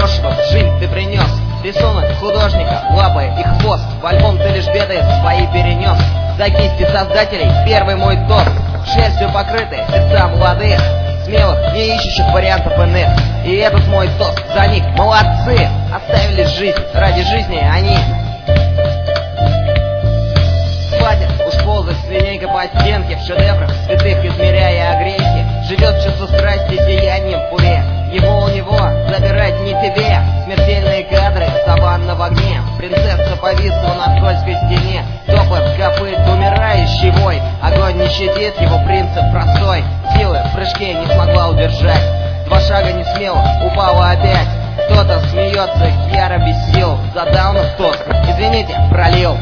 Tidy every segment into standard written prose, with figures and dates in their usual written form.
хорошего в жизнь ты принес. Рисунок художника, лапы и хвост. В альбом ты лишь беды свои перенес. За кисти создателей первый мой тост. Шерстью покрыты сердца молодых, смелых, не ищущих вариантов иных. И этот мой тост за них. Молодцы! Оставили жизнь, ради жизни они. Хватит уж ползать с линейкой по стенке, в шедеврах святых измеряя огрехи. Живет чувство страсти сиянием в уме. Его у него забирать не тебе. Смертельные кадры, саванна в огне. Принцесса повисла на скользкой стене. Топот копыт, умирающий вой. Огонь не щадит, его принцип простой. Силы в прыжке не смогла удержать. 2 шага не смело, упала опять. Кто-то смеется, яро без сил. Задал на тост, извините, пролил.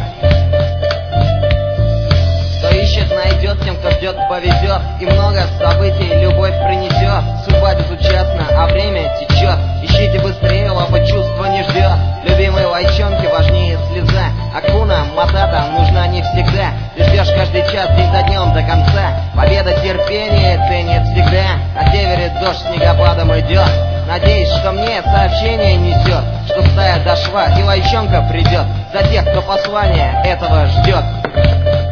Кто ищет, найдет, тем, кто ждет, повезет. И много событий любовь принесет. Судьба безучастна, а время течет. Ищите быстрее, лапа чувства не ждет. Любимые лайчонки важнее слеза. Акуна Матата нужна не всегда. Ты ждешь каждый час, день за днем до конца. Победа терпения ценит всегда. На севере дождь снегопадом идет. Надеюсь, что мне сообщение несет, что стая дошла и лайчонка придет. За тех, кто послание этого ждет.